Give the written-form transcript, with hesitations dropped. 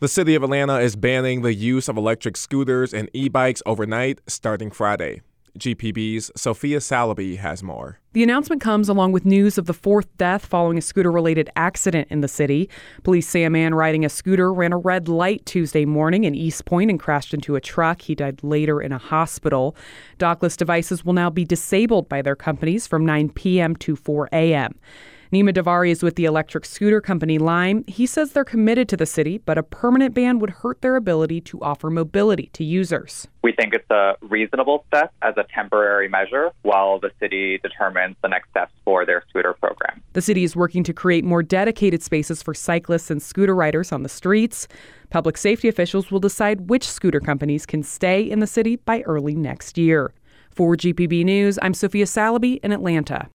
The city of Atlanta is banning the use of electric scooters and e-bikes overnight starting Friday. GPB's Sophia Salaby has more. The announcement comes along with news of the fourth death following a scooter-related accident in the city. Police say a man riding a scooter ran a red light Tuesday morning in East Point and crashed into a truck. He died later in a hospital. Dockless devices will now be disabled by their companies from 9 p.m. to 4 a.m. Nima Davari is with the electric scooter company Lime. He says they're committed to the city, but a permanent ban would hurt their ability to offer mobility to users. We think it's a reasonable step as a temporary measure while the city determines the next steps for their scooter program. The city is working to create more dedicated spaces for cyclists and scooter riders on the streets. Public safety officials will decide which scooter companies can stay in the city by early next year. For GPB News, I'm Sophia Salaby in Atlanta.